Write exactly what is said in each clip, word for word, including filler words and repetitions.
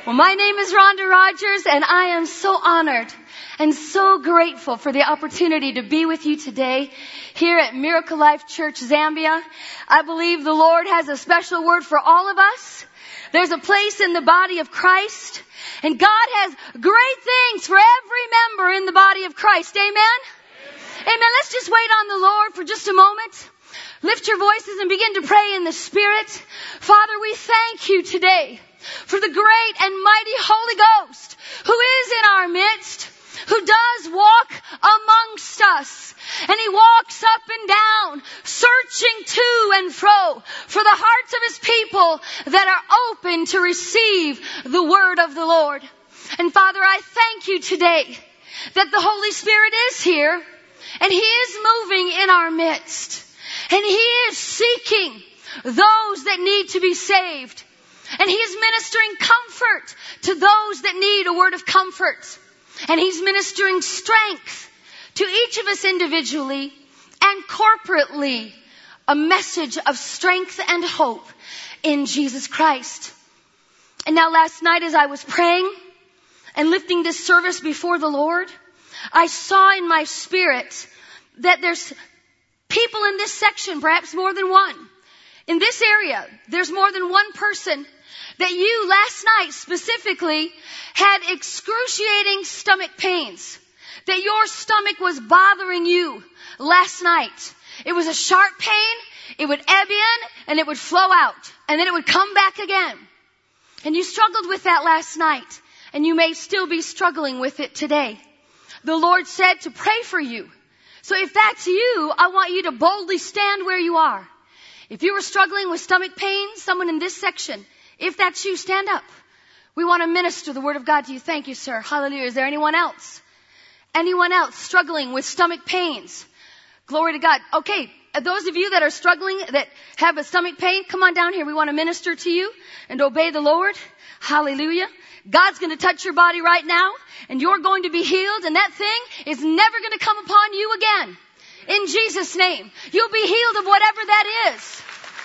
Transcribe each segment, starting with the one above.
Well, my name is Rhonda Rogers, and I am so honored and so grateful for the opportunity to be with you today here at Miracle Life Church Zambia. I believe the Lord has a special word for all of us. There's a place in the body of Christ, and God has great things for every member in the body of Christ. Amen? Amen. Amen. Let's just wait on the Lord for just a moment. Lift your voices and begin to pray in the Spirit. Father, we thank you today for the great and mighty Holy Ghost who is in our midst, who does walk amongst us. And He walks up and down, searching to and fro for the hearts of His people that are open to receive the word of the Lord. And Father, I thank you today that the Holy Spirit is here and He is moving in our midst. And He is seeking those that need to be saved. And He is ministering comfort to those that need a word of comfort. And He's ministering strength to each of us individually and corporately. A message of strength and hope in Jesus Christ. And now last night as I was praying and lifting this service before the Lord, I saw in my spirit that there's people in this section, perhaps more than one. In this area, there's more than one person that you last night specifically had excruciating stomach pains. That your stomach was bothering you last night. It was a sharp pain. It would ebb in and it would flow out. And then it would come back again. And you struggled with that last night. And you may still be struggling with it today. The Lord said to pray for you. So if that's you, I want you to boldly stand where you are. If you were struggling with stomach pain, someone in this section, if that's you, stand up. We want to minister the word of God to you. Thank you, sir. Hallelujah. Is there anyone else? Anyone else struggling with stomach pains? Glory to God. Okay, those of you that are struggling, that have a stomach pain, come on down here. We want to minister to you and obey the Lord. Hallelujah. God's going to touch your body right now, and you're going to be healed, and that thing is never going to come upon you again. In Jesus' name. You'll be healed of whatever that is.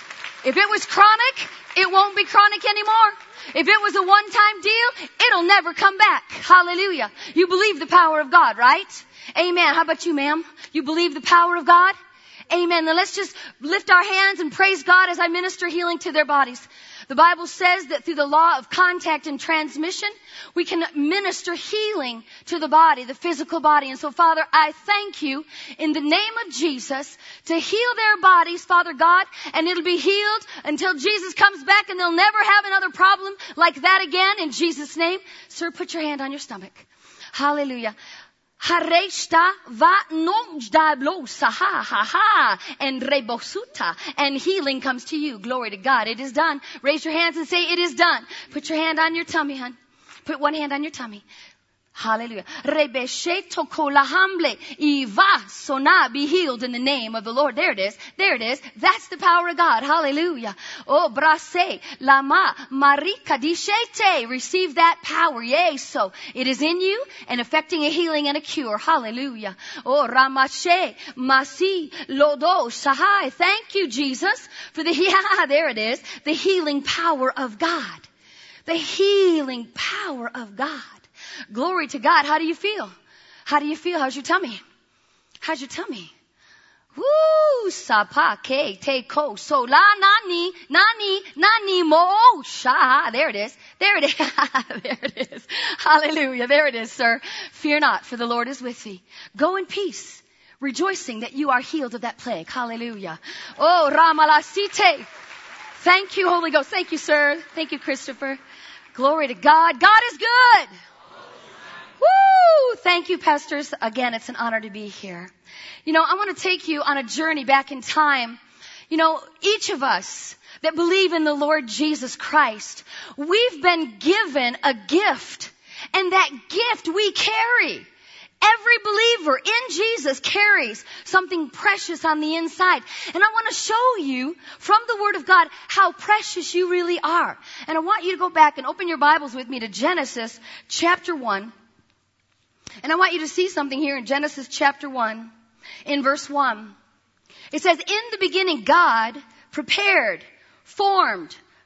If it was chronic, it won't be chronic anymore. If it was a one-time deal, it'll never come back. Hallelujah. You believe the power of God, right? Amen. How about you, ma'am? You believe the power of God? Amen. Then let's just lift our hands and praise God as I minister healing to their bodies. The Bible says that through the law of contact and transmission, we can minister healing to the body, the physical body. And so, Father, I thank you in the name of Jesus to heal their bodies, Father God, and it'll be healed until Jesus comes back and they'll never have another problem like that again in Jesus' name. Sir, put your hand on your stomach. Hallelujah. Hareshta va nojdablosa ha ha ha and rebosuta, and healing comes to you. Glory to God. It is done. Raise your hands and say it is done. Put your hand on your tummy, hon. Put one hand on your tummy. Hallelujah. Rebesheto kolahamble iva sona, be healed in the name of the Lord. There it is. There it is. That's the power of God. Hallelujah. Oh, brase lama marika dishete. Receive that power. Yea, so it is in you and affecting a healing and a cure. Hallelujah. Oh, ramashe masi lodo sahai. Thank you, Jesus, for the yeah, there it is. The healing power of God. The healing power of God. Glory to God. How do you feel? How do you feel? How's your tummy? How's your tummy? Woo! Sapa ke te ko so la nani nani nani mo sha. There it is. There it is. There it is. Hallelujah. There it is, sir. Fear not, for the Lord is with thee. Go in peace, rejoicing that you are healed of that plague. Hallelujah. Oh, Ramalasite. Thank you, Holy Ghost. Thank you, sir. Thank you, Christopher. Glory to God. God is good. Woo! Thank you, pastors. Again, it's an honor to be here. You know, I want to take you on a journey back in time. You know, each of us that believe in the Lord Jesus Christ, we've been given a gift, and that gift we carry. Every believer in Jesus carries something precious on the inside. And I want to show you from the Word of God how precious you really are. And I want you to go back and open your Bibles with me to Genesis chapter one. And I want you to see something here in Genesis chapter one, in verse one. It says, in the beginning God prepared, formed,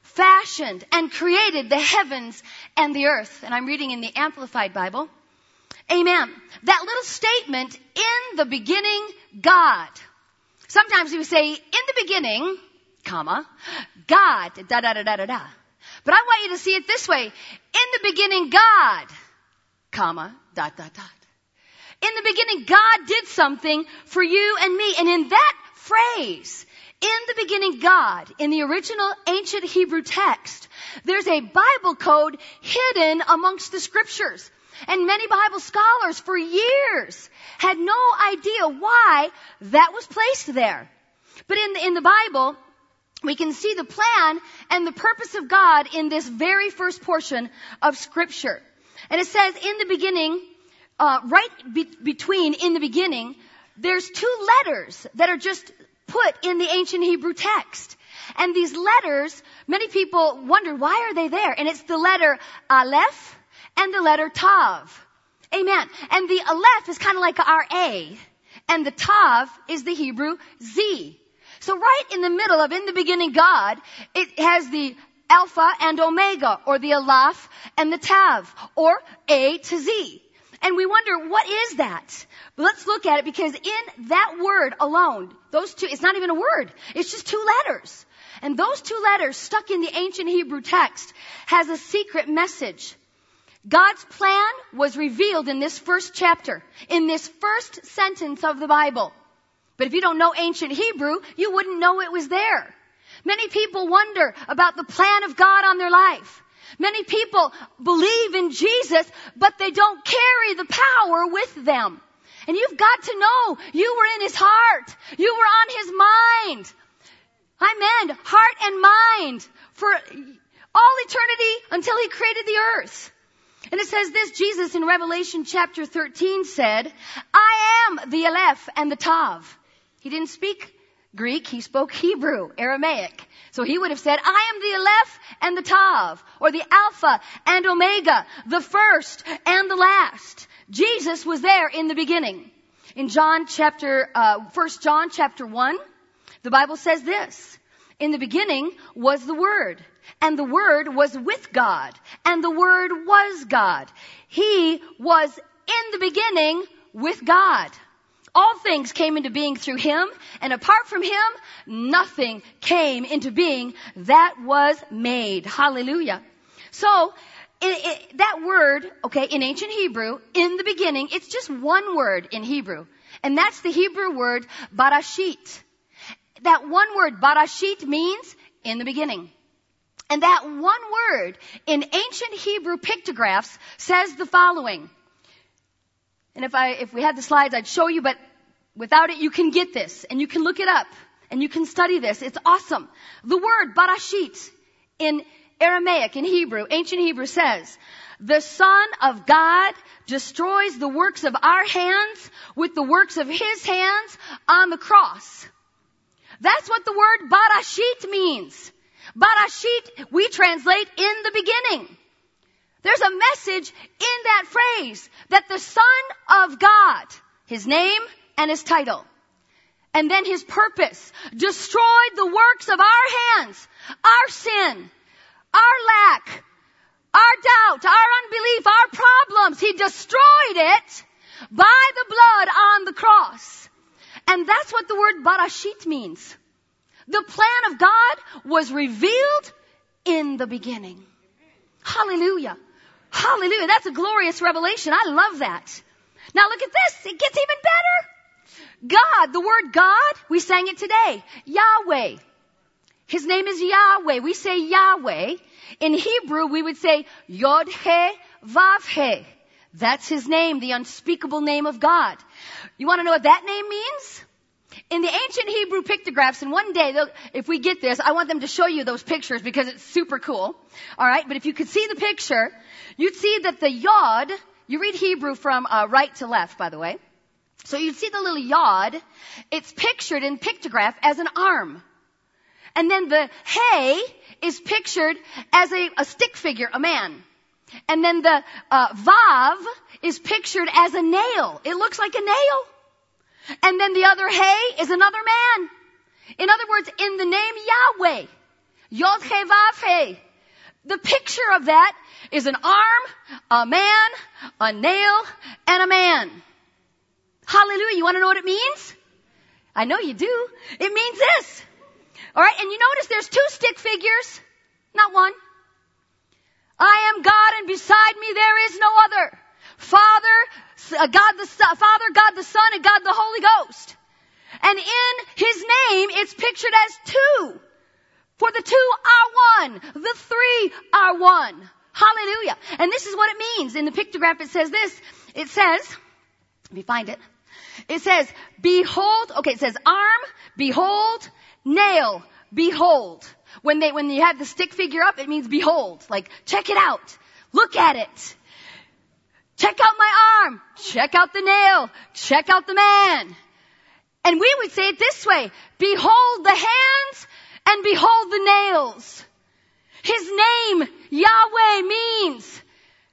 fashioned and created the heavens and the earth. And I'm reading in the Amplified Bible. Amen. That little statement, in the beginning, God. Sometimes we say, in the beginning, comma, God, da da da da da da. But I want you to see it this way. In the beginning, God, comma, dot dot dot. In the beginning, God did something for you and me. And in that phrase, in the beginning, God, in the original ancient Hebrew text, there's a Bible code hidden amongst the scriptures. And many Bible scholars for years had no idea why that was placed there. But in the, in the Bible, we can see the plan and the purpose of God in this very first portion of Scripture. And it says, in the beginning, uh, right be- between in the beginning, there's two letters that are just put in the ancient Hebrew text. And these letters, many people wonder, why are they there? And it's the letter Aleph and the letter Tav. Amen. And the Aleph is kind of like our A. And the Tav is the Hebrew Z. So right in the middle of in the beginning God, it has the Alpha and Omega, or the Aleph and the Tav, or A to Z. And we wonder, what is that? But let's look at it, because in that word alone, those two, it's not even a word. It's just two letters. And those two letters stuck in the ancient Hebrew text has a secret message. God's plan was revealed in this first chapter, in this first sentence of the Bible. But if you don't know ancient Hebrew, you wouldn't know it was there. Many people wonder about the plan of God on their life. Many people believe in Jesus, but they don't carry the power with them. And you've got to know you were in His heart. You were on His mind. I meant heart and mind for all eternity until He created the earth. And it says this, Jesus in Revelation chapter thirteen said, I am the Aleph and the Tav. He didn't speak Greek, he spoke Hebrew, Aramaic. So he would have said, I am the Aleph and the Tav, or the Alpha and Omega, the first and the last. Jesus was there in the beginning. In John chapter, uh, First John chapter one, the Bible says this, in the beginning was the Word, and the Word was with God, and the Word was God. He was in the beginning with God. All things came into being through Him, and apart from Him, nothing came into being that was made. Hallelujah. So, it, it, that word, okay, in ancient Hebrew, in the beginning, it's just one word in Hebrew. And that's the Hebrew word, barashit. That one word, barashit, means in the beginning. And that one word in ancient Hebrew pictographs says the following. And if I, if we had the slides, I'd show you, but without it, you can get this, and you can look it up, and you can study this. It's awesome. The word barashit in Aramaic, in Hebrew, ancient Hebrew says, the Son of God destroys the works of our hands with the works of His hands on the cross. That's what the word barashit means. Barashit, we translate in the beginning. There's a message in that phrase that the Son of God, His name and His title, and then His purpose, destroyed the works of our hands, our sin, our lack, our doubt, our unbelief, our problems. He destroyed it by the blood on the cross. And that's what the word barashit means. The plan of God was revealed in the beginning. Hallelujah. Hallelujah. That's a glorious revelation. I love that. Now look at this. It gets even better. God, the word God, we sang it today. Yahweh. His name is Yahweh. We say Yahweh. In Hebrew, we would say Yod-He, Vav-He. That's His name, the unspeakable name of God. You want to know what that name means? In the ancient Hebrew pictographs, and one day, if we get this, I want them to show you those pictures because it's super cool. All right, but if you could see the picture, you'd see that the Yod, you read Hebrew from uh, right to left, by the way. So you'd see the little Yod. It's pictured in pictograph as an arm. And then the He is pictured as a, a stick figure, a man. And then the uh, Vav is pictured as a nail. It looks like a nail. And then the other He is another man. In other words, in the name Yahweh, Yod He Vav He. The picture of that is an arm, a man, a nail, and a man. Hallelujah. You want to know what it means? I know you do. It means this. All right. And you notice there's two stick figures, not one. I am God, and beside me there is no other. Father, God the Son, Father, God the Son, and God the Holy Ghost. And in His name, it's pictured as two. For the two are one. The three are one. Hallelujah. And this is what it means. In the pictograph, it says this. It says, let me find it. It says, behold, okay, it says arm, behold, nail, behold. When they, when you have the stick figure up, it means behold. Like, check it out. Look at it. Check out my arm. Check out the nail. Check out the man. And we would say it this way. Behold the hands and behold the nails. His name, Yahweh, means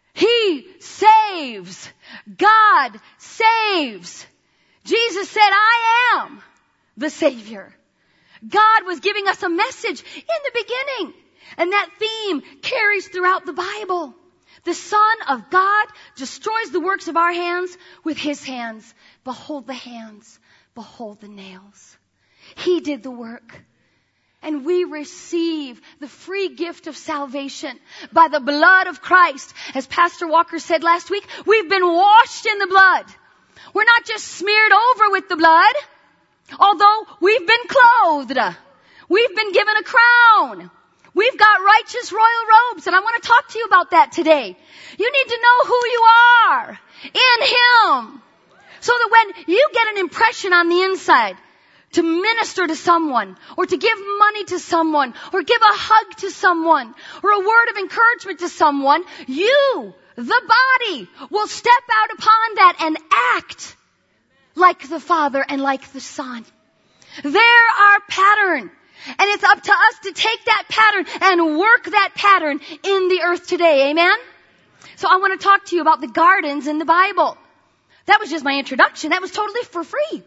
He saves. God saves. Jesus said, I am the Savior. God was giving us a message in the beginning. And that theme carries throughout the Bible. The Son of God destroys the works of our hands with His hands. Behold the hands. Behold the nails. He did the work. And we receive the free gift of salvation by the blood of Christ. As Pastor Walker said last week, we've been washed in the blood. We're not just smeared over with the blood, although we've been clothed. We've been given a crown. We've got righteous royal robes, and I want to talk to you about that today. You need to know who you are in Him, so that when you get an impression on the inside, to minister to someone, or to give money to someone, or give a hug to someone, or a word of encouragement to someone, you, the body, will step out upon that and act like the Father and like the Son. They're our pattern. And it's up to us to take that pattern and work that pattern in the earth today. Amen? So I want to talk to you about the gardens in the Bible. That was just my introduction. That was totally for free.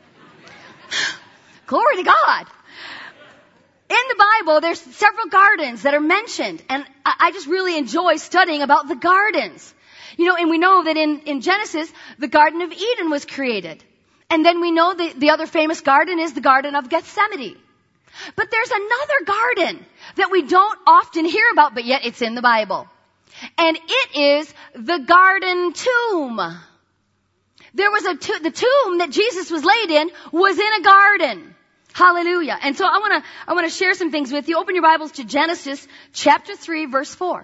Glory to God. In the Bible, there's several gardens that are mentioned, and I just really enjoy studying about the gardens. You know, and we know that in, in Genesis, the Garden of Eden was created. And then we know the, the other famous garden is the Garden of Gethsemane. But there's another garden that we don't often hear about, but yet it's in the Bible. And it is the garden tomb. There was a to- the tomb that Jesus was laid in was in a garden. Hallelujah. And so I want to I want to share some things with you. Open your Bibles to Genesis chapter three, verse four.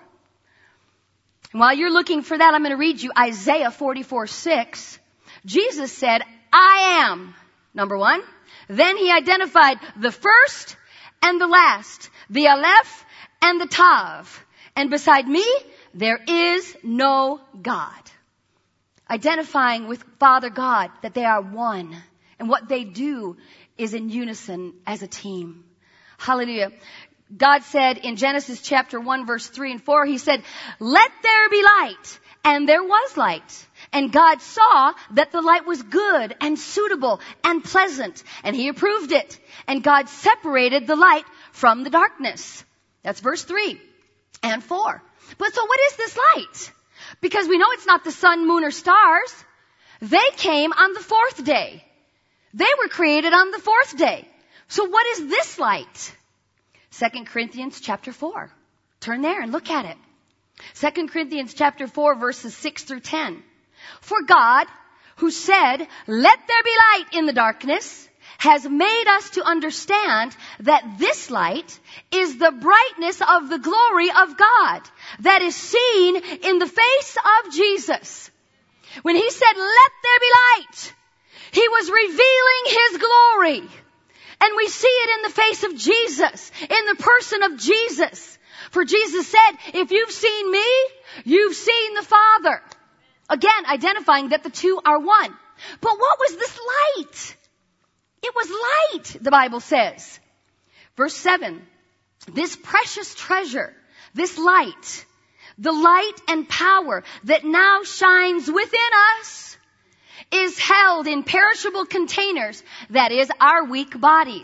And while you're looking for that, I'm going to read you Isaiah forty-four, six. Jesus said, I am, number one. Then He identified the first and the last, the Aleph and the Tav. And beside me, there is no God. Identifying with Father God that they are one. And what they do is in unison as a team. Hallelujah. God said in Genesis chapter one, verse three and four, He said, let there be light. And there was light. And God saw that the light was good and suitable and pleasant. And He approved it. And God separated the light from the darkness. That's verse three and four. But so what is this light? Because we know it's not the sun, moon, or stars. They came on the fourth day. They were created on the fourth day. So what is this light? Second Corinthians chapter four. Turn there and look at it. Second Corinthians chapter four, verses six through ten. For God, who said, let there be light in the darkness, has made us to understand that this light is the brightness of the glory of God that is seen in the face of Jesus. When He said, let there be light, He was revealing His glory. And we see it in the face of Jesus, in the person of Jesus. For Jesus said, if you've seen me, you've seen the Father. Again, identifying that the two are one. But what was this light? It was light, the Bible says. Verse seven, this precious treasure, this light, the light and power that now shines within us is held in perishable containers, that is, our weak bodies,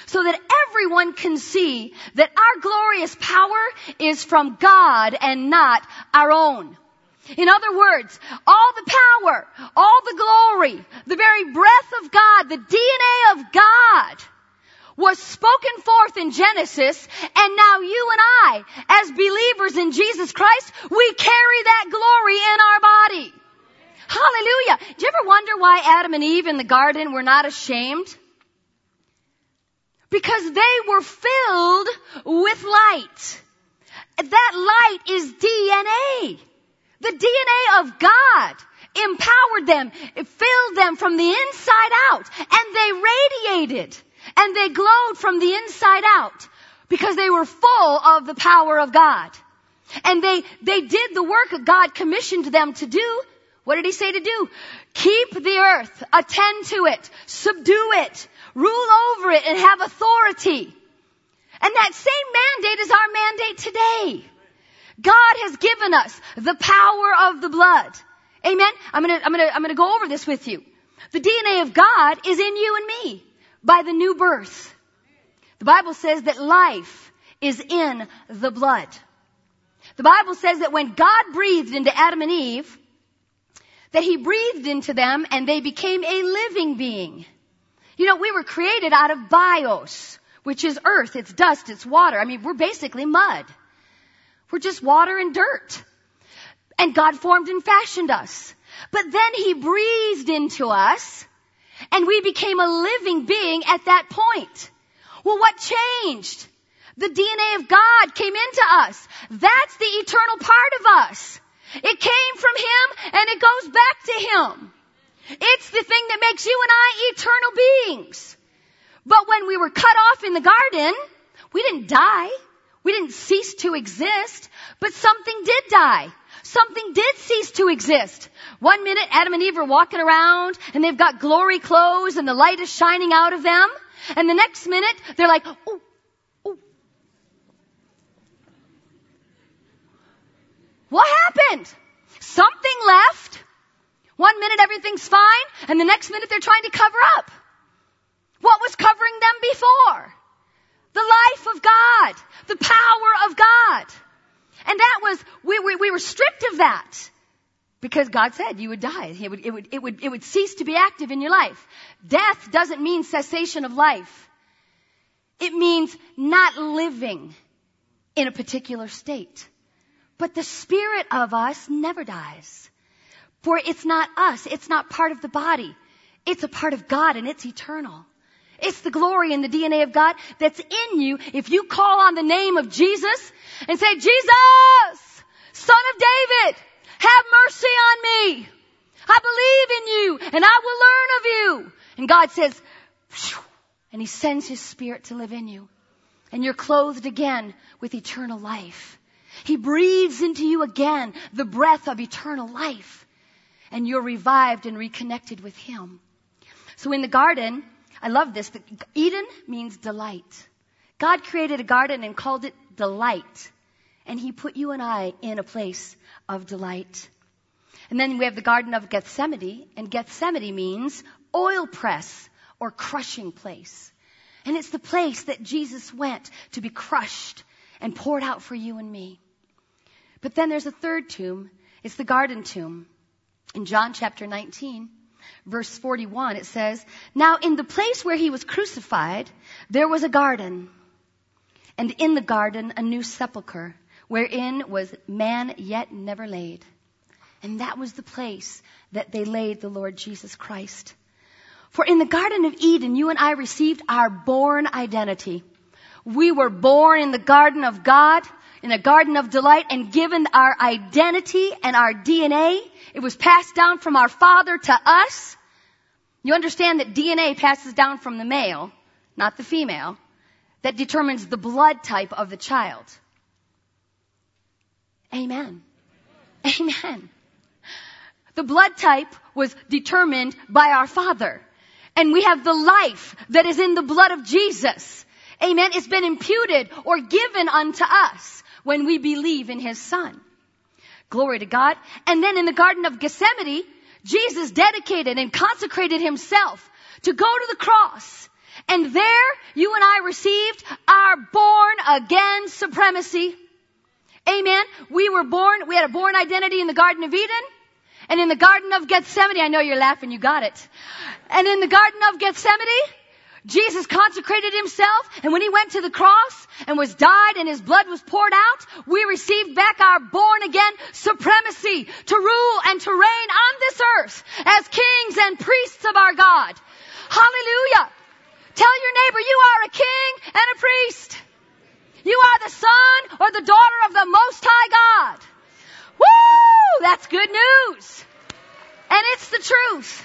so that everyone can see that our glorious power is from God and not our own. In other words, all the power, all the glory, the very breath of God, the D N A of God was spoken forth in Genesis, and now you and I, as believers in Jesus Christ, we carry that glory in our body. Hallelujah. Do you ever wonder why Adam and Eve in the garden were not ashamed? Because they were filled with light. That light is D N A. The D N A of God empowered them, it filled them from the inside out, and they radiated, and they glowed from the inside out, because they were full of the power of God. And they, they did the work that God commissioned them to do. What did He say to do? Keep the earth, attend to it, subdue it, rule over it, and have authority. And that same mandate is our mandate today. God has given us the power of the blood. Amen? I'm gonna, I'm gonna, I'm gonna go over this with you. The D N A of God is in you and me by the new birth. The Bible says that life is in the blood. The Bible says that when God breathed into Adam and Eve, that He breathed into them and they became a living being. You know, we were created out of bios, which is earth, it's dust, it's water. I mean, we're basically mud. We're just water and dirt. And God formed and fashioned us. But then He breathed into us, and we became a living being at that point. Well, what changed? The D N A of God came into us. That's the eternal part of us. It came from Him, and it goes back to Him. It's the thing that makes you and I eternal beings. But when we were cut off in the garden, we didn't die. We didn't cease to exist, but something did die. Something did cease to exist. One minute, Adam and Eve are walking around, and they've got glory clothes, and the light is shining out of them. And the next minute, they're like, oh, oh. What happened? Something left. One minute, everything's fine, and the next minute, they're trying to cover up. What was covering them before? The life of God. The power of God. And that was, we, we, we were stripped of that. Because God said you would die. It would, it would, it would, it would cease to be active in your life. Death doesn't mean cessation of life. It means not living in a particular state. But the spirit of us never dies. For it's not us. It's not part of the body. It's a part of God, and it's eternal. It's the glory and the D N A of God that's in you. If you call on the name of Jesus and say, Jesus, Son of David, have mercy on me. I believe in you, and I will learn of you. And God says, phew, and He sends His Spirit to live in you. And you're clothed again with eternal life. He breathes into you again the breath of eternal life. And you're revived and reconnected with Him. So in the garden, I love this. Eden means delight. God created a garden and called it delight. And He put you and I in a place of delight. And then we have the Garden of Gethsemane. And Gethsemane means oil press or crushing place. And it's the place that Jesus went to be crushed and poured out for you and me. But then there's a third tomb. It's the garden tomb. In John chapter nineteen, verse forty-one, it says, now in the place where He was crucified, there was a garden. And in the garden, a new sepulchre, wherein was man yet never laid. And that was the place that they laid the Lord Jesus Christ. For in the Garden of Eden, you and I received our born identity. We were born in the garden of God, in a garden of delight, and given our identity and our D N A. It was passed down from our father to us. You understand that D N A passes down from the male, not the female, that determines the blood type of the child. Amen. Amen. The blood type was determined by our Father. And we have the life that is in the blood of Jesus. Amen. It's been imputed or given unto us when we believe in His Son. Glory to God. And then in the Garden of Gethsemane, Jesus dedicated and consecrated Himself to go to the cross And there, you and I received our born again supremacy. Amen. We were born, we had a born identity in the Garden of Eden. And in the Garden of Gethsemane, I know you're laughing, you got it. And in the Garden of Gethsemane, Jesus consecrated himself, and when he went to the cross and was died and his blood was poured out, we received back our born again supremacy to rule and to reign on this earth as kings and priests of our God. Hallelujah. Tell your neighbor, you are a king and a priest. You are the son or the daughter of the Most High God. Woo! That's good news. And it's the truth.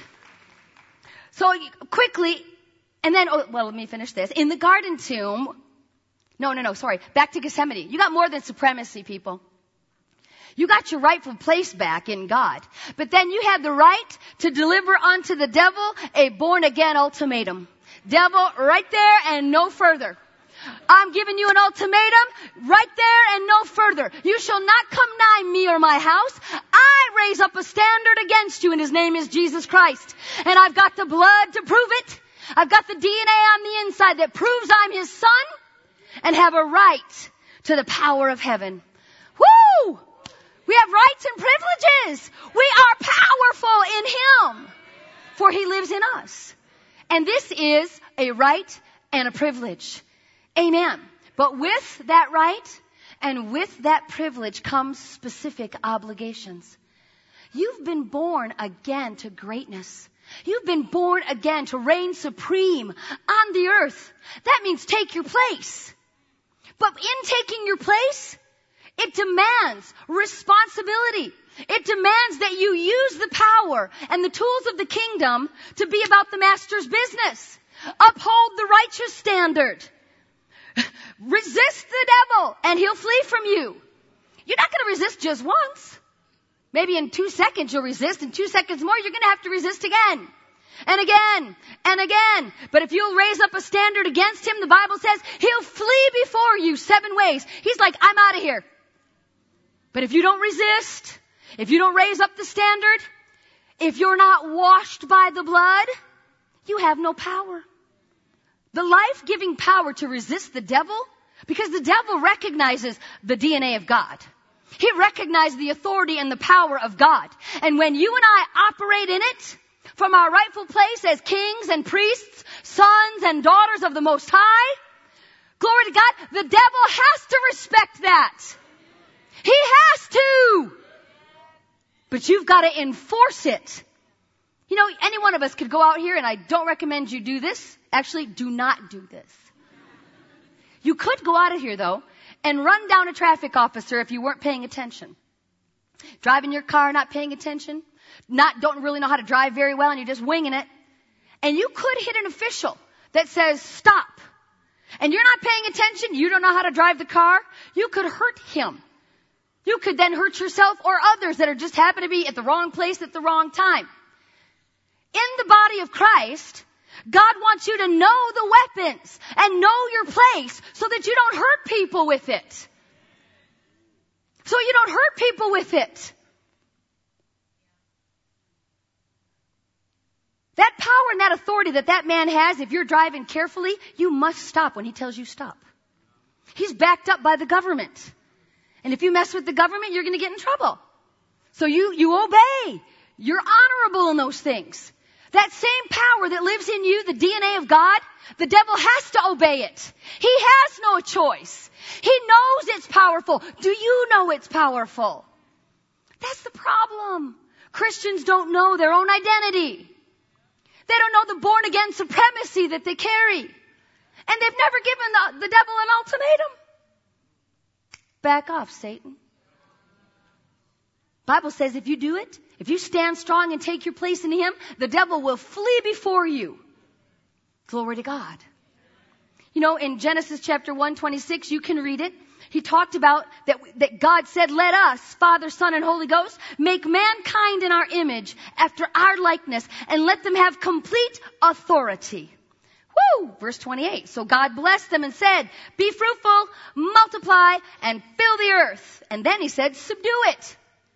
So quickly, and then, oh, well, let me finish this. In the garden tomb, no, no, no, sorry, back to Gethsemane. You got more than supremacy, people. You got your rightful place back in God. But then you had the right to deliver unto the devil a born-again ultimatum. Devil, right there and no further. I'm giving you an ultimatum right there and no further. You shall not come nigh me or my house. I raise up a standard against you, and his name is Jesus Christ. And I've got the blood to prove it. I've got the D N A on the inside that proves I'm his son and have a right to the power of heaven. Woo! We have rights and privileges. We are powerful in him, for he lives in us. And this is a right and a privilege. Amen. But with that right and with that privilege comes specific obligations. You've been born again to greatness. You've been born again to reign supreme on the earth. That means take your place. But in taking your place, it demands responsibility. It demands that you use the power and the tools of the kingdom to be about the master's business. Uphold the righteous standard. Resist the devil and he'll flee from you. You're not going to resist just once. Maybe in two seconds you'll resist. In two seconds more you're going to have to resist again. And again. And again. But if you'll raise up a standard against him, the Bible says he'll flee before you seven ways. He's like, I'm out of here. But if you don't resist, if you don't raise up the standard, if you're not washed by the blood, you have no power. The life-giving power to resist the devil, because the devil recognizes the D N A of God. He recognizes the authority and the power of God. And when you and I operate in it, from our rightful place as kings and priests, sons and daughters of the Most High, glory to God, the devil has to respect that. He has to. But you've got to enforce it. You know, any one of us could go out here, and I don't recommend you do this. Actually, do not do this. You could go out of here, though, and run down a traffic officer if you weren't paying attention. Driving your car, not paying attention. Not, don't really know how to drive very well, and you're just winging it. And you could hit an official that says, stop. And you're not paying attention. You don't know how to drive the car. You could hurt him. You could then hurt yourself or others that are just happen to be at the wrong place at the wrong time. In the body of Christ, God wants you to know the weapons and know your place so that you don't hurt people with it. So you don't hurt people with it. That power and that authority that that man has, if you're driving carefully, you must stop when he tells you stop. He's backed up by the government. And if you mess with the government, you're going to get in trouble. So you, you obey. You're honorable in those things. That same power that lives in you, the D N A of God, the devil has to obey it. He has no choice. He knows it's powerful. Do you know it's powerful? That's the problem. Christians don't know their own identity. They don't know the born-again supremacy that they carry. And they've never given the, the devil an ultimatum. Back off, Satan. Bible says if you do it, if you stand strong and take your place in him, the devil will flee before you. Glory to God. You know, in Genesis chapter one twenty-six, you can read it. He talked about that, that God said, let us, Father, Son, and Holy Ghost, make mankind in our image, after our likeness, and let them have complete authority. Woo! Verse twenty-eight. So God blessed them and said, be fruitful, multiply, and fill the earth. And then he said, subdue it.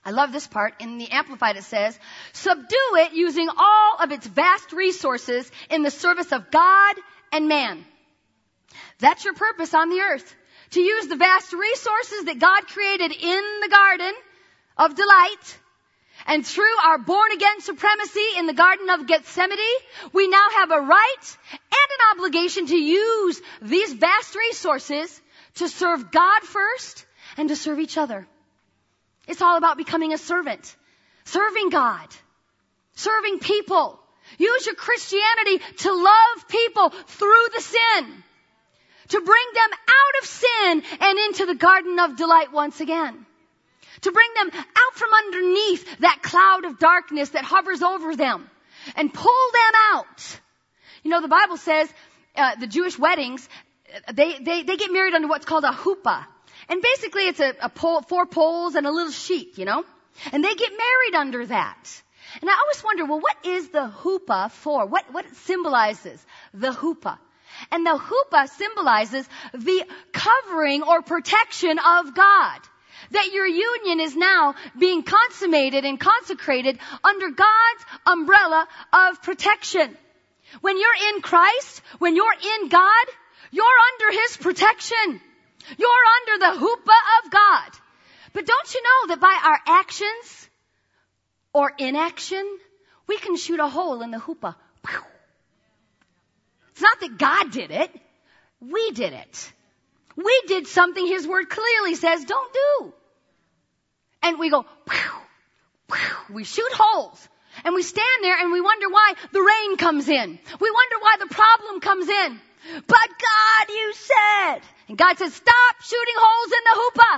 I love this part. In the Amplified it says, subdue it using all of its vast resources in the service of God and man. That's your purpose on the earth. To use the vast resources that God created in the garden of delight, and through our born-again supremacy in the Garden of Gethsemane, we now have a right and an obligation to use these vast resources to serve God first and to serve each other. It's all about becoming a servant, serving God, serving people. Use your Christianity to love people through the sin, to bring them out of sin and into the garden of delight once again, to bring them out from underneath that cloud of darkness that hovers over them and pull them out. You know, the Bible says uh, the Jewish weddings, they, they, they get married under what's called a huppah. And basically it's a, a pole, four poles and a little sheet, you know? And they get married under that. And I always wonder, well, what is the huppah for? What, what it symbolizes? The huppah. And the huppah symbolizes the covering or protection of God. That your union is now being consummated and consecrated under God's umbrella of protection. When you're in Christ, when you're in God, you're under His protection. You're under the huppah of God. But don't you know that by our actions or inaction, we can shoot a hole in the huppah. It's not that God did it. We did it. We did something His Word clearly says don't do. And we go, we shoot holes. And we stand there and we wonder why the rain comes in. We wonder why the problem comes in. But God, you said. And God says, stop shooting holes in the huppah.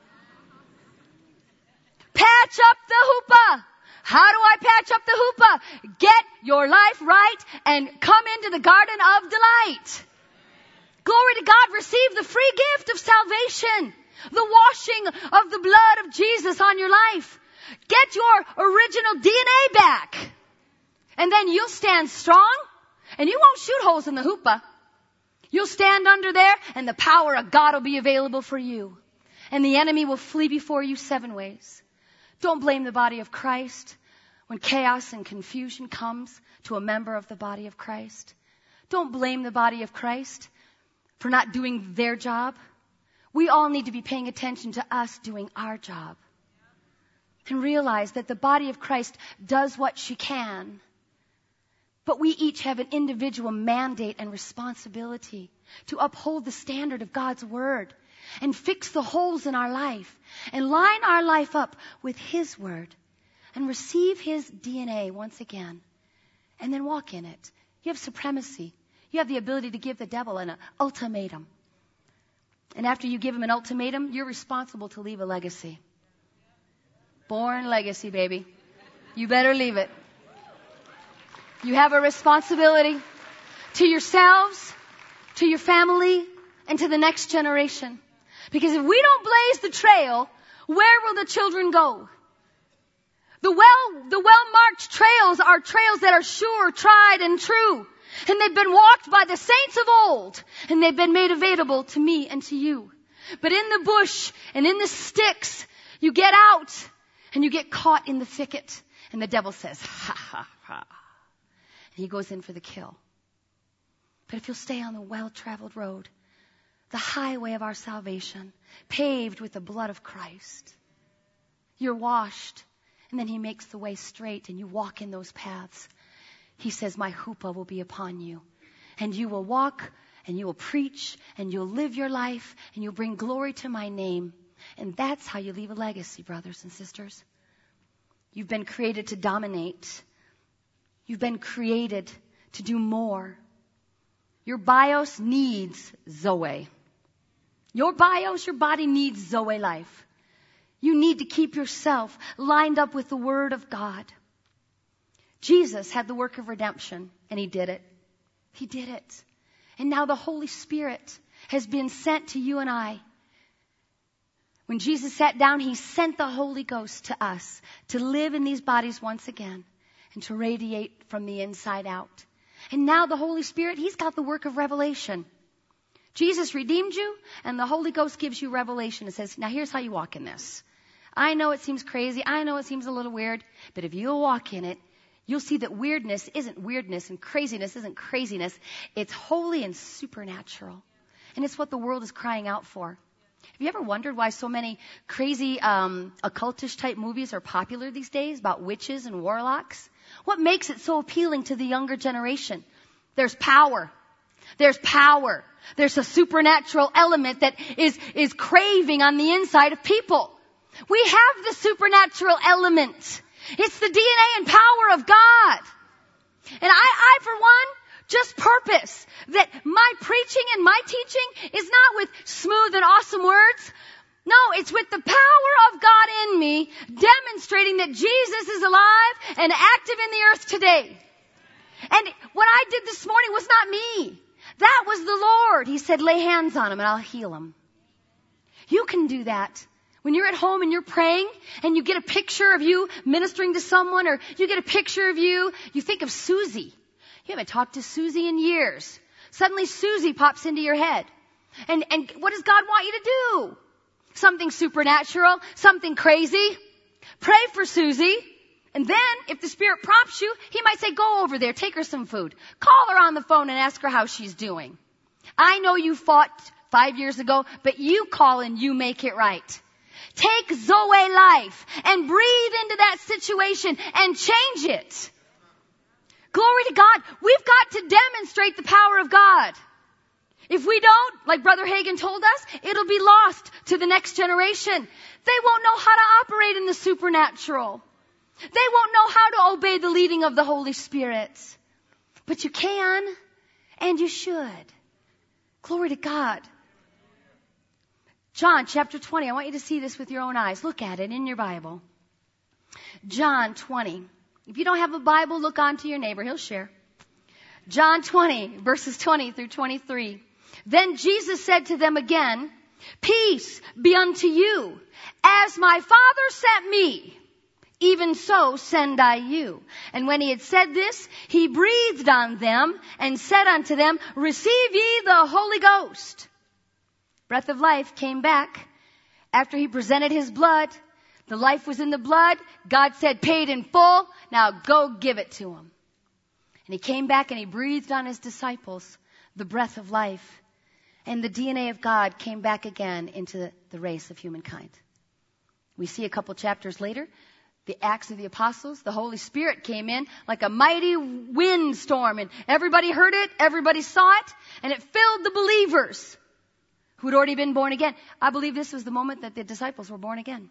Patch up the huppah. How do I patch up the huppah? Get your life right and come into the garden of delight. Glory to God. Receive the free gift of salvation. The washing of the blood of Jesus on your life. Get your original D N A back. And then you'll stand strong and you won't shoot holes in the huppah. You'll stand under there and the power of God will be available for you. And the enemy will flee before you seven ways. Don't blame the body of Christ when chaos and confusion comes to a member of the body of Christ. Don't blame the body of Christ for not doing their job. We all need to be paying attention to us doing our job. And realize that the body of Christ does what she can. But we each have an individual mandate and responsibility to uphold the standard of God's Word and fix the holes in our life and line our life up with His Word and receive His D N A once again and then walk in it. You have supremacy. You have the ability to give the devil an ultimatum. And after you give him an ultimatum, you're responsible to leave a legacy. Born legacy, baby. You better leave it. You have a responsibility to yourselves, to your family, and to the next generation. Because if we don't blaze the trail, where will the children go? The well, the well-marked trails are trails that are sure, tried, and true. And they've been walked by the saints of old. And they've been made available to me and to you. But in the bush and in the sticks, you get out and you get caught in the thicket. And the devil says, ha, ha, ha. And he goes in for the kill. But if you'll stay on the well-traveled road, the highway of our salvation, paved with the blood of Christ, you're washed. And then He makes the way straight and you walk in those paths. He says, my huppah will be upon you. And you will walk and you will preach and you'll live your life and you'll bring glory to my name. And that's how you leave a legacy, brothers and sisters. You've been created to dominate. You've been created to do more. Your bios needs Zoe. Your bios, your body needs Zoe life. You need to keep yourself lined up with the Word of God. Jesus had the work of redemption, and He did it. He did it. And now the Holy Spirit has been sent to you and I. When Jesus sat down, He sent the Holy Ghost to us to live in these bodies once again and to radiate from the inside out. And now the Holy Spirit, He's got the work of revelation. Jesus redeemed you, and the Holy Ghost gives you revelation and says, now here's how you walk in this. I know it seems crazy. I know it seems a little weird. But if you walk in it, you'll see that weirdness isn't weirdness and craziness isn't craziness. It's holy and supernatural. And it's what the world is crying out for. Have you ever wondered why so many crazy um, occultish type movies are popular these days about witches and warlocks? What makes it so appealing to the younger generation? There's power. There's power. There's a supernatural element that is, is craving on the inside of people. We have the supernatural element. It's the D N A and power of God. And I, I, for one, just purpose that my preaching and my teaching is not with smooth and awesome words. No, it's with the power of God in me, demonstrating that Jesus is alive and active in the earth today. And what I did this morning was not me. That was the Lord. He said, lay hands on him and I'll heal him. You can do that. When you're at home and you're praying and you get a picture of you ministering to someone, or you get a picture of you, you think of Susie. You haven't talked to Susie in years. Suddenly Susie pops into your head. And, and what does God want you to do? Something supernatural, something crazy. Pray for Susie. And then, if the Spirit prompts you, He might say, go over there, take her some food. Call her on the phone and ask her how she's doing. I know you fought five years ago, but you call and you make it right. Take Zoe life and breathe into that situation and change it. Glory to God. We've got to demonstrate the power of God. If we don't, like Brother Hagin told us, it'll be lost to the next generation. They won't know how to operate in the supernatural. They won't know how to obey the leading of the Holy Spirit. But you can, and you should. Glory to God. John chapter twenty. I want you to see this with your own eyes. Look at it in your Bible. John twenty. If you don't have a Bible, look on to your neighbor. He'll share. John twenty, verses twenty through twenty-three. Then Jesus said to them again, peace be unto you. As my Father sent me, even so send I you. And when he had said this, he breathed on them and said unto them, receive ye the Holy Ghost. Breath of life came back after he presented his blood. The life was in the blood. God said, paid in full. Now go give it to him. And he came back and he breathed on his disciples the breath of life. And the D N A of God came back again into the race of humankind. We see a couple chapters later, the Acts of the Apostles, the Holy Spirit came in like a mighty windstorm, and everybody heard it, everybody saw it, and it filled the believers who had already been born again. I believe this was the moment that the disciples were born again.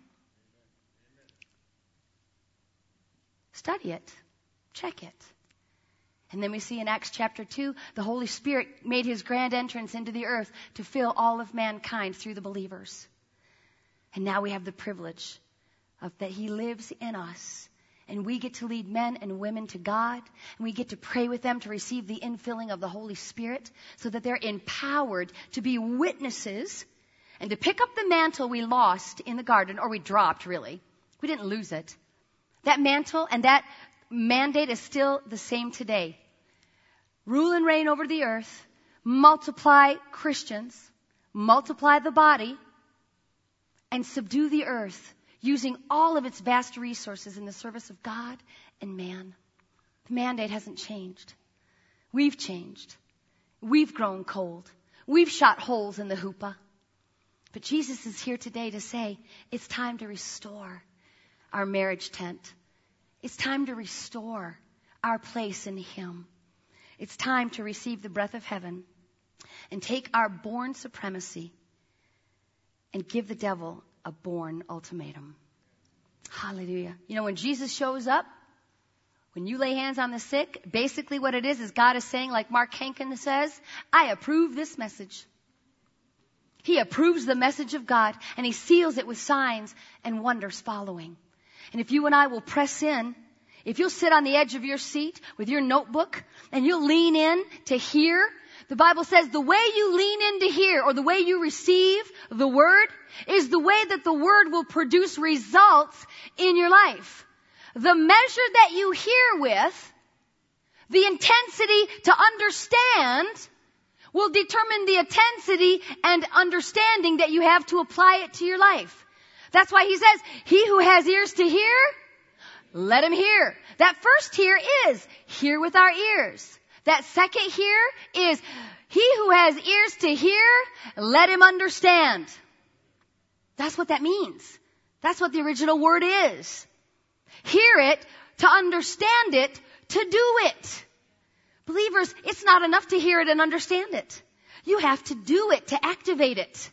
Study it. Check it. And then we see in Acts chapter two, the Holy Spirit made his grand entrance into the earth to fill all of mankind through the believers. And now we have the privilege of that he lives in us. And we get to lead men and women to God. And we get to pray with them to receive the infilling of the Holy Spirit so that they're empowered to be witnesses and to pick up the mantle we lost in the garden, or we dropped, really. We didn't lose it. That mantle and that mandate is still the same today. Rule and reign over the earth, multiply Christians, multiply the body, and subdue the earth using all of its vast resources in the service of God and man. The mandate hasn't changed. We've changed. We've grown cold. We've shot holes in the hoopah. But Jesus is here today to say, it's time to restore our marriage tent. It's time to restore our place in Him. It's time to receive the breath of heaven and take our born supremacy and give the devil a born ultimatum. Hallelujah. You know, when Jesus shows up, when you lay hands on the sick, basically what it is is God is saying, like Mark Hankin says, I approve this message. He approves the message of God, and He seals it with signs and wonders following. And if you and I will press in, if you'll sit on the edge of your seat with your notebook and you'll lean in to hear, the Bible says the way you lean in to hear, or the way you receive the Word, is the way that the Word will produce results in your life. The measure that you hear with, the intensity to understand, will determine the intensity and understanding that you have to apply it to your life. That's why he says, he who has ears to hear, let him hear. That first hear is hear with our ears. That second hear is he who has ears to hear, let him understand. That's what that means. That's what the original word is. Hear it, to understand it, to do it. Believers, it's not enough to hear it and understand it. You have to do it, to activate it.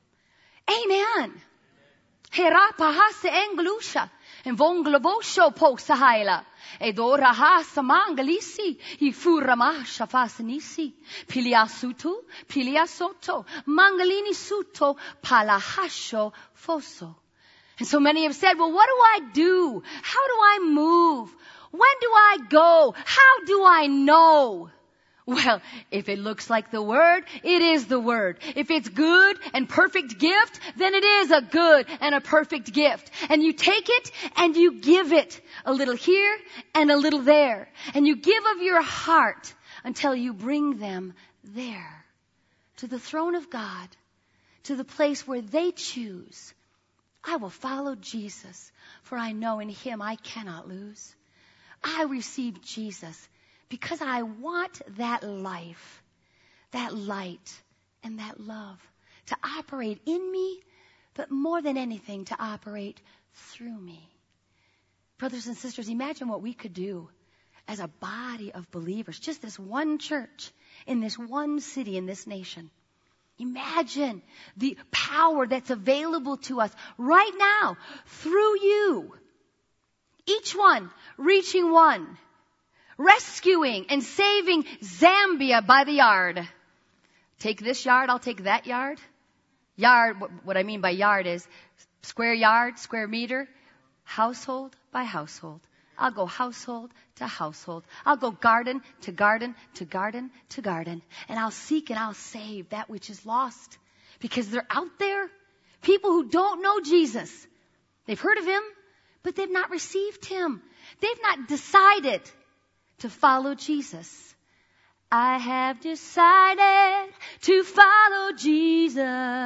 Amen. Hera pahase englusha. En vonglobosho po sahaila. Edora ha samangalisi. Ifurama shafasinisi. Piliasutu. Piliasoto. Mangalini suto. Palahasho foso. And so many have said, well, what do I do? How do I move? When do I go? How do I know? Well, if it looks like the Word, it is the Word. If it's good and perfect gift, then it is a good and a perfect gift. And you take it and you give it a little here and a little there. And you give of your heart until you bring them there. To the throne of God. To the place where they choose. I will follow Jesus, for I know in Him I cannot lose. I receive Jesus because I want that life, that light, and that love to operate in me, but more than anything, to operate through me. Brothers and sisters, imagine what we could do as a body of believers, just this one church in this one city in this nation. Imagine the power that's available to us right now through you. Each one reaching one. Rescuing and saving Zambia by the yard. Take this yard, I'll take that yard. Yard, what I mean by yard is square yard, square meter, household by household. I'll go household to household. I'll go garden to garden to garden to garden. And I'll seek and I'll save that which is lost. Because they're out there. People who don't know Jesus. They've heard of Him, but they've not received Him. They've not decided to follow Jesus. I have decided to follow Jesus.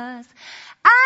I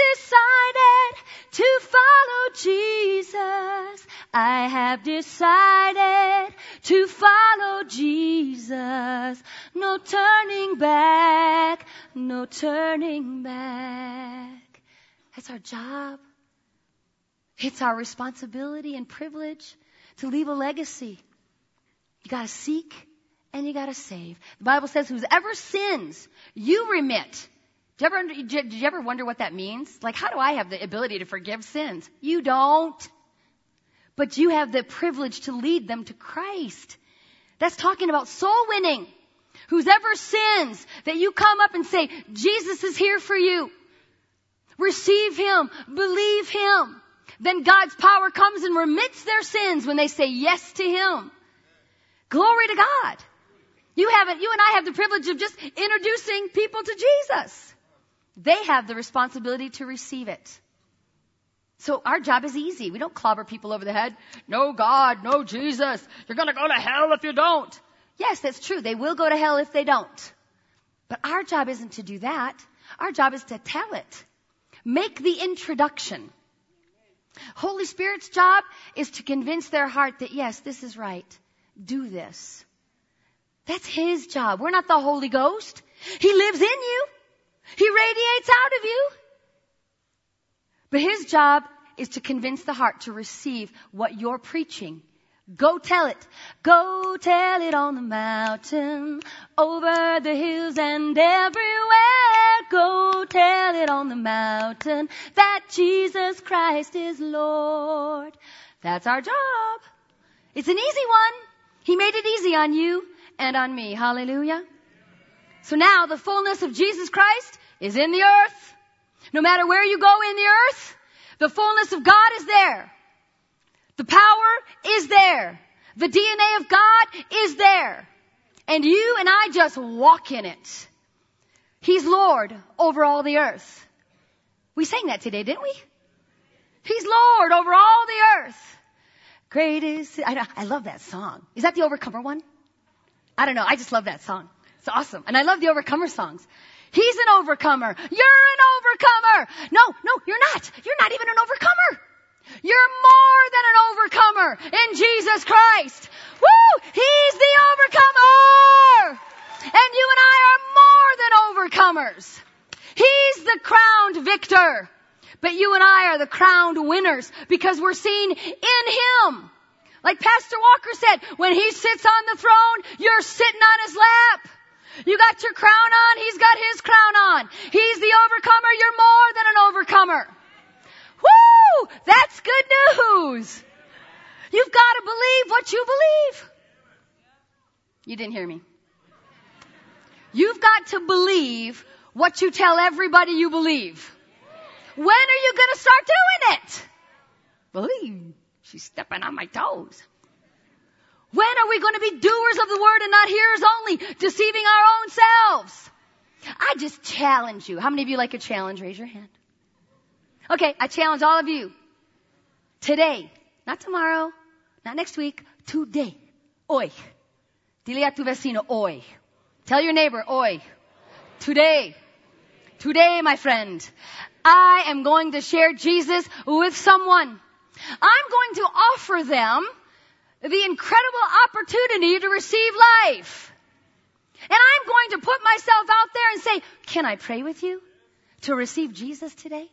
have decided to follow Jesus. I have decided to follow Jesus. No turning back, no turning back. That's our job. It's our responsibility and privilege to leave a legacy. You gotta seek and you gotta save. The Bible says, whoever sins, you remit. Did you, ever, did you ever wonder what that means? Like, how do I have the ability to forgive sins? You don't. But you have the privilege to lead them to Christ. That's talking about soul winning. Whoever sins, that you come up and say, Jesus is here for you. Receive Him. Believe Him. Then God's power comes and remits their sins when they say yes to Him. Glory to God. You haven't, you and I have the privilege of just introducing people to Jesus. They have the responsibility to receive it. So our job is easy. We don't clobber people over the head. No God, no Jesus. You're going to go to hell if you don't. Yes, that's true. They will go to hell if they don't. But our job isn't to do that. Our job is to tell it. Make the introduction. Holy Spirit's job is to convince their heart that, yes, this is right. Do this. That's His job. We're not the Holy Ghost. He lives in you. He radiates out of you. But His job is to convince the heart to receive what you're preaching. Go tell it. Go tell it on the mountain, over the hills and everywhere. Go tell it on the mountain that Jesus Christ is Lord. That's our job. It's an easy one. He made it easy on you and on me. Hallelujah. So now the fullness of Jesus Christ is in the earth. No matter where you go in the earth, the fullness of God is there. The power is there. The D N A of God is there. And you and I just walk in it. He's Lord over all the earth. We sang that today, didn't we? He's Lord over all the earth. Great is, I, I love that song. Is that the Overcomer one? I don't know. I just love that song. It's awesome. And I love the Overcomer songs. He's an overcomer. You're an overcomer. No, no, you're not. You're not even an overcomer. You're more than an overcomer in Jesus Christ. Woo! He's the overcomer. And you and I are more than overcomers. He's the crowned victor. But you and I are the crowned winners because we're seen in Him. Like Pastor Walker said, when He sits on the throne, you're sitting on His lap. You got your crown on, He's got His crown on. He's the overcomer, you're more than an overcomer. Woo! That's good news. You've got to believe what you believe. You didn't hear me. You've got to believe what you tell everybody you believe. When are you going to start doing it? Believe. She's stepping on my toes. When are we going to be doers of the word and not hearers only, deceiving our own selves? I just challenge you. How many of you like a challenge? Raise your hand. Okay, I challenge all of you. Today, not tomorrow, not next week, today. Hoy. Dile a tu vecino, hoy. Tell your neighbor, hoy. Today. Today, my friend, I am going to share Jesus with someone. I'm going to offer them the incredible opportunity to receive life. And I'm going to put myself out there and say, can I pray with you to receive Jesus today?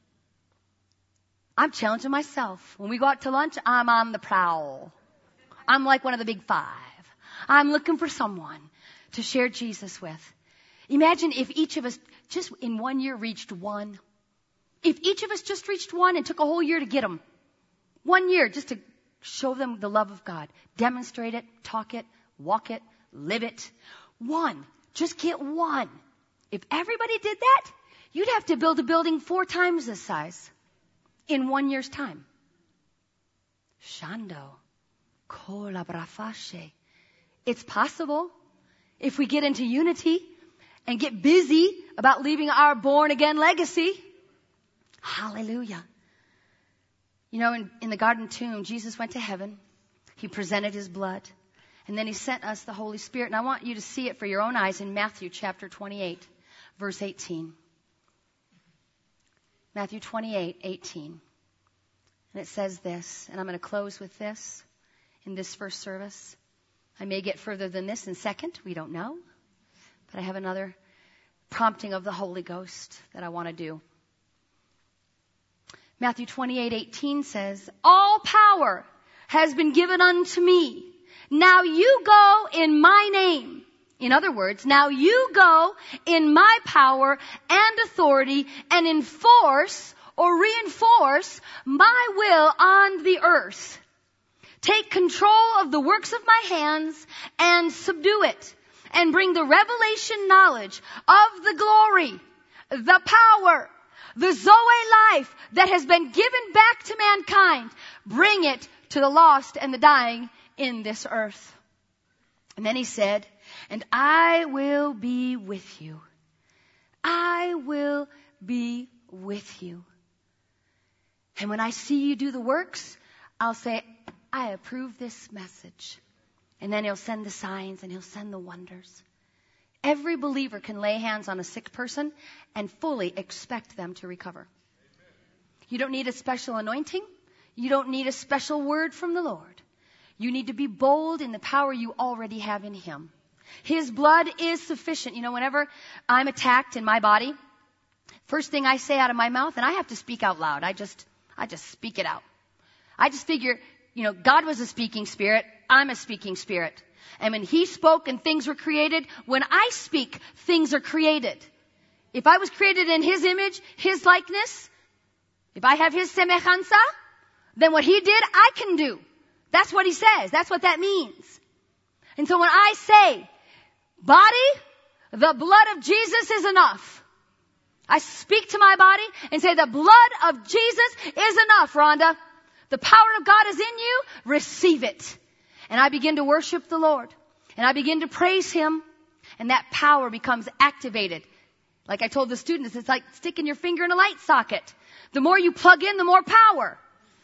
I'm challenging myself. When we go out to lunch, I'm on the prowl. I'm like one of the big five. I'm looking for someone to share Jesus with. Imagine if each of us just in one year reached one. If each of us just reached one and took a whole year to get them. One year just to show them the love of God. Demonstrate it, talk it, walk it, live it. One. Just get one. If everybody did that, you'd have to build a building four times this size in one year's time. Shando. Kolabrafashe. It's possible if we get into unity and get busy about leaving our born-again legacy. Hallelujah. You know, in, in the garden tomb, Jesus went to heaven. He presented His blood. And then He sent us the Holy Spirit. And I want you to see it for your own eyes in Matthew chapter twenty-eight, verse eighteen. Matthew twenty-eight, eighteen. And it says this, and I'm going to close with this in this first service. I may get further than this in second. We don't know. But I have another prompting of the Holy Ghost that I want to do. Matthew twenty-eight, eighteen says, all power has been given unto me. Now you go in my name. In other words, now you go in my power and authority and enforce or reinforce my will on the earth. Take control of the works of my hands and subdue it. And bring the revelation knowledge of the glory, the power, the Zoe life that has been given back to mankind. Bring it to the lost and the dying in this earth. And then He said, and I will be with you. I will be with you. And when I see you do the works, I'll say, I approve this message. And then He'll send the signs and He'll send the wonders. Every believer can lay hands on a sick person and fully expect them to recover. Amen. You don't need a special anointing. You don't need a special word from the Lord. You need to be bold in the power you already have in Him. His blood is sufficient. You know, whenever I'm attacked in my body, first thing I say out of my mouth, and I have to speak out loud. I just, I just speak it out. I just figure, you know, God was a speaking spirit. I'm a speaking spirit. And when He spoke and things were created, when I speak, things are created. If I was created in His image, His likeness, if I have His semejanza, then what He did, I can do. That's what He says. That's what that means. And so when I say, body, the blood of Jesus is enough. I speak to my body and say, the blood of Jesus is enough, Rhonda. The power of God is in you. Receive it. And I begin to worship the Lord. And I begin to praise Him. And that power becomes activated. Like I told the students, it's like sticking your finger in a light socket. The more you plug in, the more power.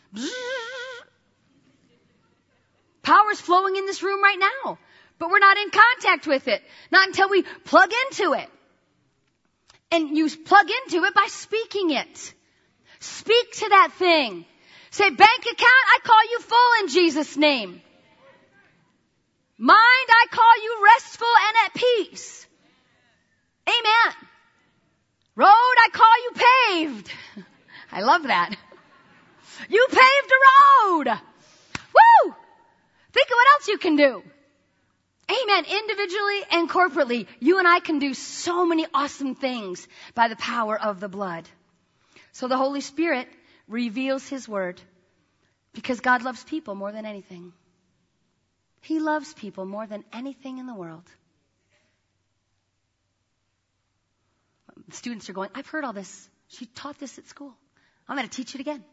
Power's flowing in this room right now. But we're not in contact with it. Not until we plug into it. And you plug into it by speaking it. Speak to that thing. Say, bank account, I call you full in Jesus' name. Mind, I call you restful and at peace. Amen. Road, I call you paved. I love that. You paved a road. Woo! Think of what else you can do. Amen. Individually and corporately, you and I can do so many awesome things by the power of the blood. So the Holy Spirit reveals His Word because God loves people more than anything. He loves people more than anything in the world. The students are going, I've heard all this. She taught this at school. I'm going to teach it again.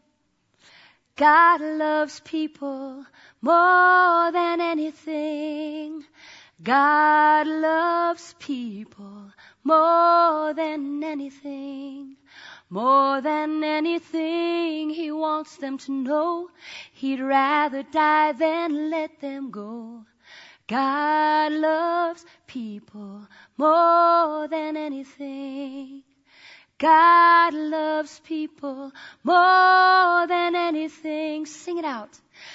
God loves people more than anything. God loves people more than anything. More than anything, He wants them to know He'd rather die than let them go. God loves people more than anything. God loves people more than anything. Sing it out.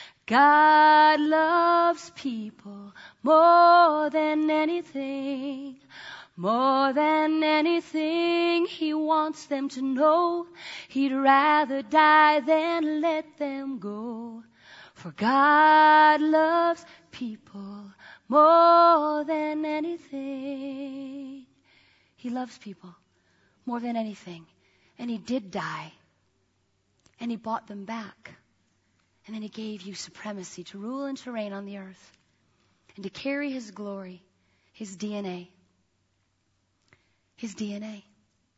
God loves people more than anything. More than anything, He wants them to know He'd rather die than let them go. For God loves people more than anything. He loves people more than anything. And He did die. And He bought them back. And then He gave you supremacy to rule and to reign on the earth. And to carry His glory, His D N A. His D N A.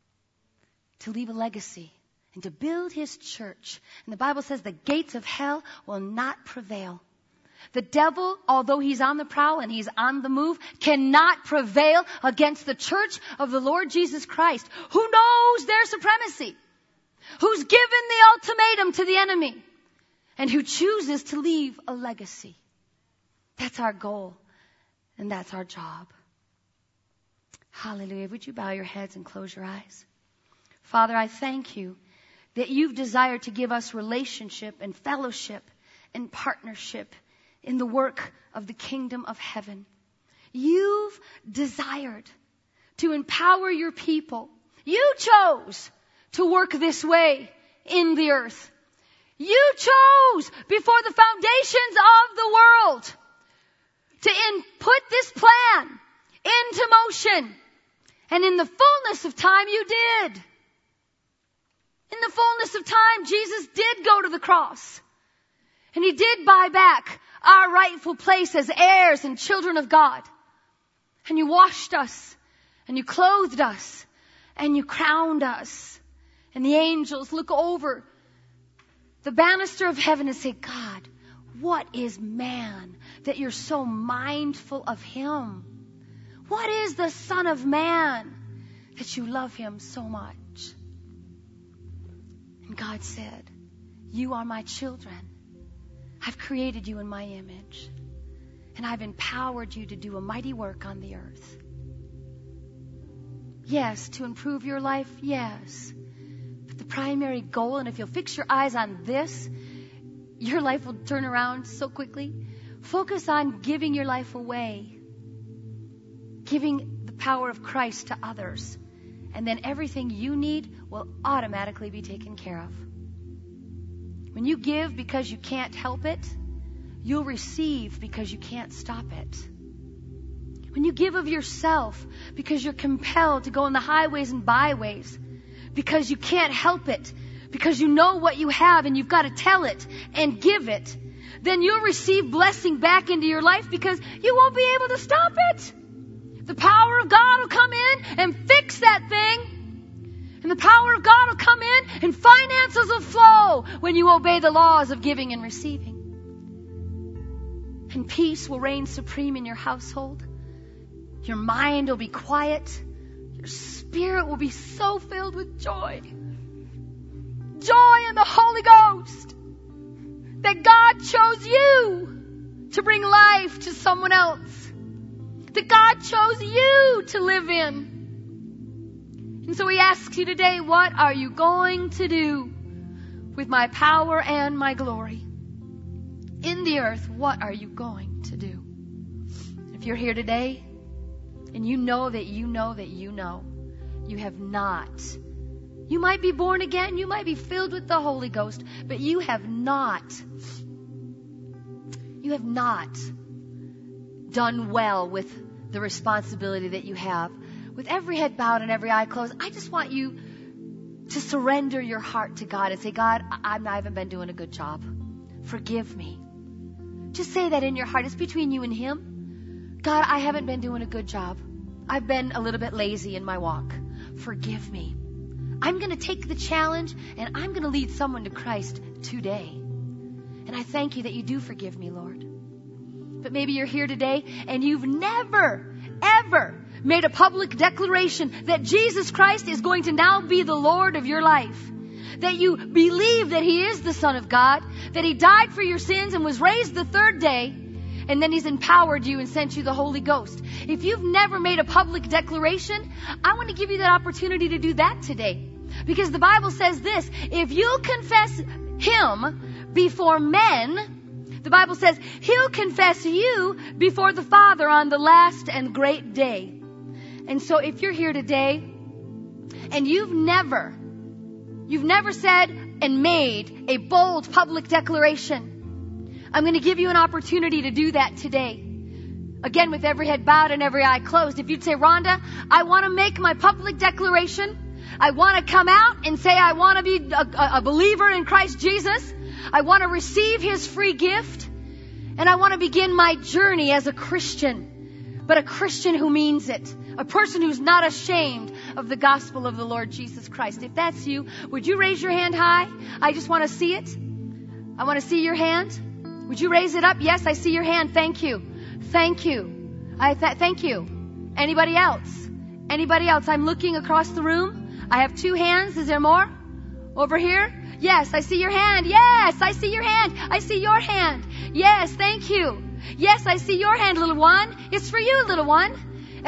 To leave a legacy and to build His church. And the Bible says the gates of hell will not prevail. The devil, although he's on the prowl and he's on the move, cannot prevail against the church of the Lord Jesus Christ, who knows their supremacy, who's given the ultimatum to the enemy, and who chooses to leave a legacy. That's our goal, and that's our job. Hallelujah. Would you bow your heads and close your eyes? Father, I thank you that you've desired to give us relationship and fellowship and partnership in the work of the kingdom of heaven. You've desired to empower your people. You chose to work this way in the earth. You chose before the foundations of the world to in, put this plan into motion. And in the fullness of time, you did. In the fullness of time, Jesus did go to the cross. And He did buy back our rightful place as heirs and children of God. And you washed us. And you clothed us. And you crowned us. And the angels look over the banister of heaven and say, God, what is man that you're so mindful of him? What is the Son of Man that you love him so much? And God said, you are my children. I've created you in my image. And I've empowered you to do a mighty work on the earth. Yes, to improve your life, yes. But the primary goal, and if you'll fix your eyes on this, your life will turn around so quickly. Focus on giving your life away. Giving the power of Christ to others. And then everything you need will automatically be taken care of. When you give because you can't help it, you'll receive because you can't stop it. When you give of yourself because you're compelled to go in the highways and byways, because you can't help it, because you know what you have and you've got to tell it and give it, then you'll receive blessing back into your life because you won't be able to stop it. The power of God will come in and fix that thing. And the power of God will come in and finances will flow when you obey the laws of giving and receiving. And peace will reign supreme in your household. Your mind will be quiet. Your spirit will be so filled with joy. Joy in the Holy Ghost. That God chose you to bring life to someone else. That God chose you to live in. And so he asks you today, what are you going to do with my power and my glory? In the earth, what are you going to do? If you're here today and you know that you know that you know you have not, you might be born again, you might be filled with the Holy Ghost, but you have not, you have not done well with the responsibility that you have. With every head bowed and every eye closed, I just want you to surrender your heart to God and say, God, I, I haven't been doing a good job. Forgive me. Just say that in your heart. It's between you and Him. God, I haven't been doing a good job. I've been a little bit lazy in my walk. Forgive me. I'm going to take the challenge and I'm going to lead someone to Christ today. And I thank you that you do forgive me, Lord. But maybe you're here today and you've never, ever made a public declaration that Jesus Christ is going to now be the Lord of your life. That you believe that He is the Son of God, that He died for your sins and was raised the third day, and then He's empowered you and sent you the Holy Ghost. If you've never made a public declaration, I want to give you that opportunity to do that today. Because the Bible says this, if you confess Him before men, the Bible says He'll confess you before the Father on the last and great day. And so if you're here today and you've never, you've never said and made a bold public declaration, I'm going to give you an opportunity to do that today. Again, with every head bowed and every eye closed. If you'd say, Rhonda, I want to make my public declaration. I want to come out and say I want to be a, a believer in Christ Jesus. I want to receive His free gift. And I want to begin my journey as a Christian. But a Christian who means it. A person who's not ashamed of the gospel of the Lord Jesus Christ. If that's you, would you raise your hand high? I just want to see it. I want to see your hand. Would you raise it up? Yes, I see your hand. Thank you. Thank you. I th- thank you. Anybody else? Anybody else? I'm looking across the room. I have two hands. Is there more? Over here? Yes, I see your hand. Yes, I see your hand. I see your hand. Yes, thank you. Yes, I see your hand, little one. It's for you, little one.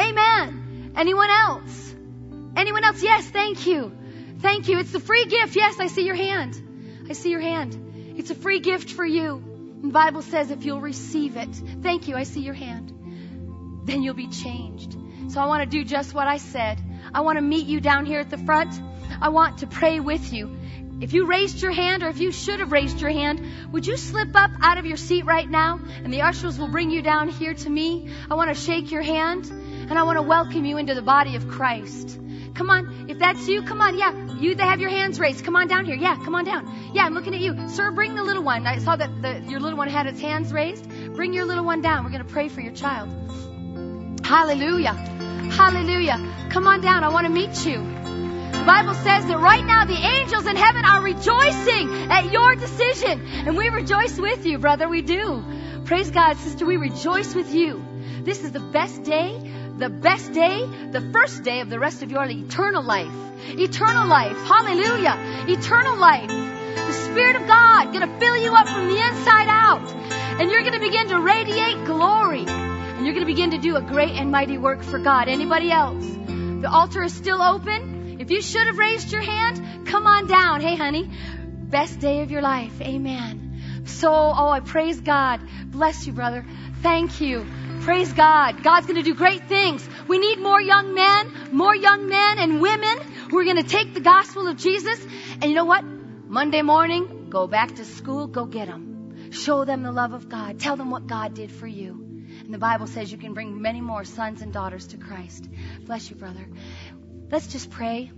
Amen. Anyone else? Anyone else? Yes, thank you. Thank you. It's the free gift. Yes, I see your hand. I see your hand. It's a free gift for you. The Bible says if you'll receive it, thank you, I see your hand, then you'll be changed. So I want to do just what I said. I want to meet you down here at the front. I want to pray with you. If you raised your hand, or if you should have raised your hand, would you slip up out of your seat right now? And the ushers will bring you down here to me. I want to shake your hand, and I want to welcome you into the body of Christ. Come on. If that's you, come on. Yeah. You that have your hands raised, come on down here. Yeah, come on down. Yeah, I'm looking at you. Sir, bring the little one. I saw that the, your little one had its hands raised. Bring your little one down. We're going to pray for your child. Hallelujah. Hallelujah. Come on down. I want to meet you. The Bible says that right now the angels in heaven are rejoicing at your decision. And we rejoice with you, brother. We do. Praise God, sister. We rejoice with you. This is the best day, the best day, the first day of the rest of your eternal life. Eternal life. Hallelujah. Eternal life. The Spirit of God going to fill you up from the inside out. And you're going to begin to radiate glory. And you're going to begin to do a great and mighty work for God. Anybody else? The altar is still open. If you should have raised your hand, come on down. Hey, honey. Best day of your life. Amen. So, oh, I praise God. Bless you, brother. Thank you. Praise God. God's going to do great things. We need more young men, more young men and women who are going to take the gospel of Jesus. And you know what? Monday morning, go back to school, go get them. Show them the love of God. Tell them what God did for you. And the Bible says you can bring many more sons and daughters to Christ. Bless you, brother. Let's just pray.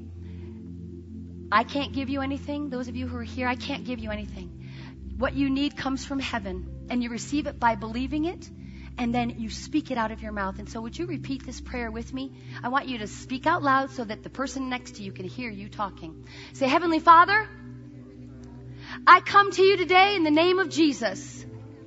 I can't give you anything. Those of you who are here, I can't give you anything. What you need comes from heaven, and you receive it by believing it, and then you speak it out of your mouth. And so would you repeat this prayer with me? I want you to speak out loud so that the person next to you can hear you talking. Say, Heavenly Father, I come to you today in the name of Jesus,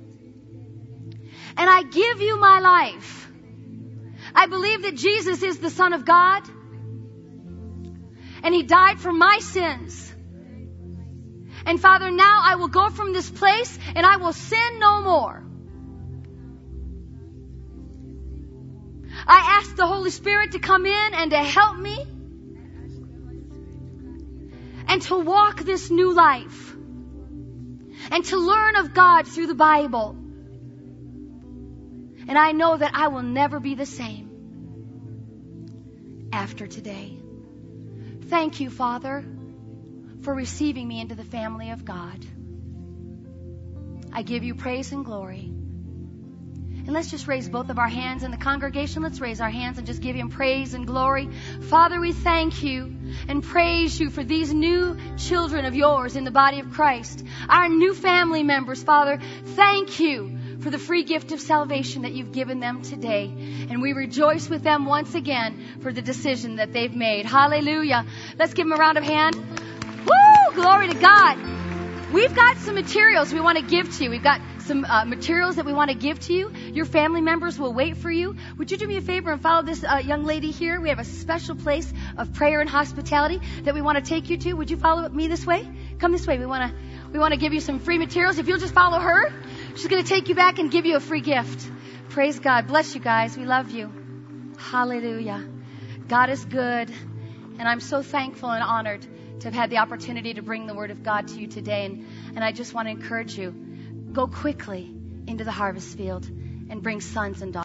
and I give you my life. I believe that Jesus is the Son of God, and He died for my sins. And Father, now I will go from this place and I will sin no more. I ask the Holy Spirit to come in and to help me and to walk this new life and to learn of God through the Bible. And I know that I will never be the same after today. Thank you, Father, for receiving me into the family of God. I give you praise and glory. And let's just raise both of our hands in the congregation. Let's raise our hands and just give Him praise and glory. Father, we thank you and praise you for these new children of yours in the body of Christ. Our new family members, Father, thank you for the free gift of salvation that you've given them today. And we rejoice with them once again for the decision that they've made. Hallelujah. Let's give them a round of hand. Woo! Glory to God. We've got some materials we want to give to you. We've got some uh, materials that we want to give to you. Your family members will wait for you. Would you do me a favor and follow this uh, young lady here? We have a special place of prayer and hospitality that we want to take you to. Would you follow me this way? Come this way. We want to we want to give you some free materials. If you'll just follow her, she's going to take you back and give you a free gift. Praise God. Bless you guys. We love you. Hallelujah. God is good. And I'm so thankful and honored to have had the opportunity to bring the Word of God to you today. And, and I just want to encourage you, go quickly into the harvest field and bring sons and daughters.